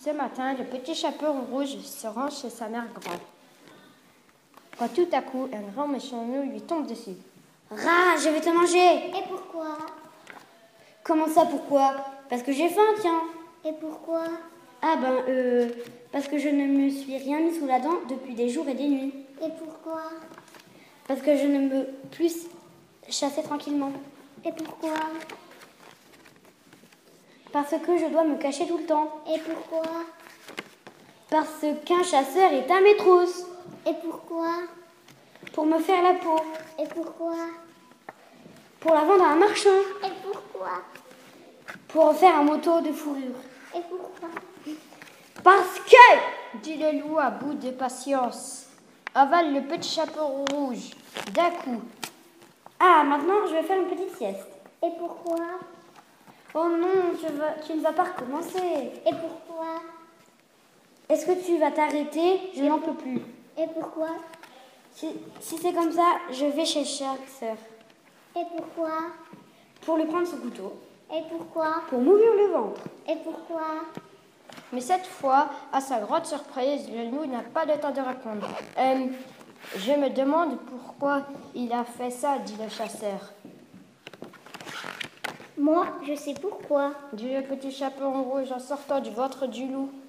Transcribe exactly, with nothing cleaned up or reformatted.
Ce matin, le petit chaperon rouge se rend chez sa mère grand. Quand tout à coup, un grand méchant loup lui tombe dessus. Rat, je vais te manger. Et pourquoi? Comment ça, pourquoi? Parce que j'ai faim, tiens. Et pourquoi? Ah ben, euh, parce que je ne me suis rien mis sous la dent depuis des jours et des nuits. Et pourquoi? Parce que je ne peux plus chasser tranquillement. Et pourquoi? Parce que je dois me cacher tout le temps. Et pourquoi? Parce qu'un chasseur est à mes trousses. Et pourquoi? Pour me faire la peau. Et pourquoi? Pour la vendre à un marchand. Et pourquoi? Pour en faire un manteau de fourrure. Et pourquoi? Parce que, dit le loup à bout de patience. Avale le petit chaperon rouge d'un coup. Ah, maintenant, je vais faire une petite sieste. Et pourquoi? Oh non, tu, vas, tu ne vas pas recommencer. Et pourquoi? Est-ce que tu vas t'arrêter? Je n'en peux plus. Et pourquoi? Si, si c'est comme ça, je vais chez le chasseur. Et pourquoi? Pour lui prendre son couteau. Et pourquoi? Pour m'ouvrir le ventre. Et pourquoi? Mais cette fois, à sa grande surprise, le loup n'a pas le temps de répondre. Euh, je me demande pourquoi il a fait ça, dit le chasseur. Moi, je sais pourquoi. Dit le petit chaperon rouge en sortant du ventre du loup.